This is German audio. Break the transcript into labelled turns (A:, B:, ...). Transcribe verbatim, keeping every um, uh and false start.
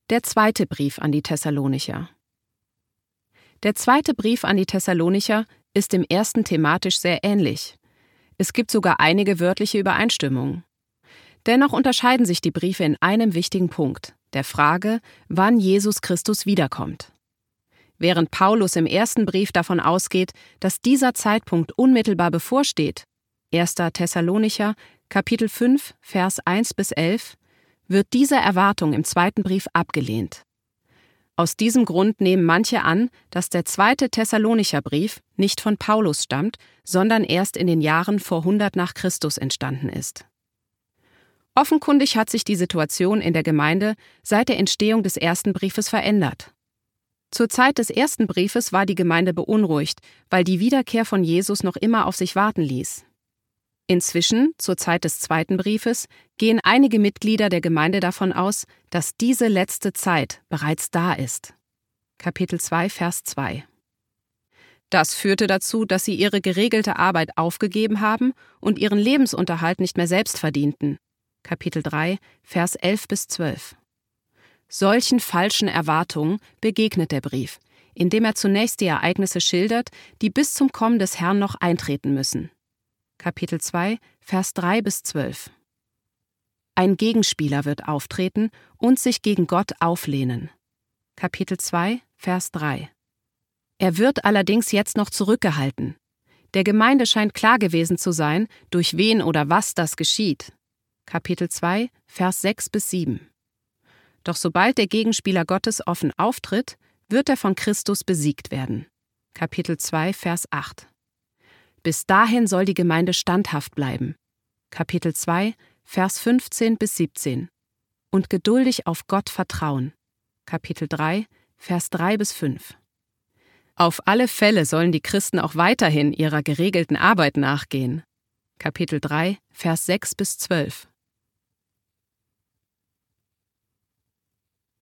A: Der zweite Brief an die Thessalonicher. Der zweite Brief an die Thessalonicher ist dem ersten thematisch sehr ähnlich. Es gibt sogar einige wörtliche Übereinstimmungen. Dennoch unterscheiden sich die Briefe in einem wichtigen Punkt, der Frage, wann Jesus Christus wiederkommt. Während Paulus im ersten Brief davon ausgeht, dass dieser Zeitpunkt unmittelbar bevorsteht, erster Thessalonicher, Kapitel fünf, Vers eins bis elf, wird diese Erwartung im zweiten Brief abgelehnt. Aus diesem Grund nehmen manche an, dass der zweite Thessalonicher Brief nicht von Paulus stammt, sondern erst in den Jahren vor hundert nach Christus entstanden ist. Offenkundig hat sich die Situation in der Gemeinde seit der Entstehung des ersten Briefes verändert. Zur Zeit des ersten Briefes war die Gemeinde beunruhigt, weil die Wiederkehr von Jesus noch immer auf sich warten ließ. Inzwischen, zur Zeit des zweiten Briefes, gehen einige Mitglieder der Gemeinde davon aus, dass diese letzte Zeit bereits da ist. Kapitel zwei, Vers zwei. Das führte dazu, dass sie ihre geregelte Arbeit aufgegeben haben und ihren Lebensunterhalt nicht mehr selbst verdienten. Kapitel drei, Vers elf bis zwölf. Solchen falschen Erwartungen begegnet der Brief, indem er zunächst die Ereignisse schildert, die bis zum Kommen des Herrn noch eintreten müssen. Kapitel zwei, Vers drei bis zwölf. Ein Gegenspieler wird auftreten und sich gegen Gott auflehnen. Kapitel zwei, Vers drei. Er wird allerdings jetzt noch zurückgehalten. Der Gemeinde scheint klar gewesen zu sein, durch wen oder was das geschieht. Kapitel zwei, Vers sechs bis sieben. Doch sobald der Gegenspieler Gottes offen auftritt, wird er von Christus besiegt werden. Kapitel zwei, Vers acht. Bis dahin soll die Gemeinde standhaft bleiben. Kapitel zwei, Vers fünfzehn bis siebzehn. Und geduldig auf Gott vertrauen. Kapitel drei, Vers drei bis fünf. Auf alle Fälle sollen die Christen auch weiterhin ihrer geregelten Arbeit nachgehen. Kapitel drei, Vers sechs bis zwölf.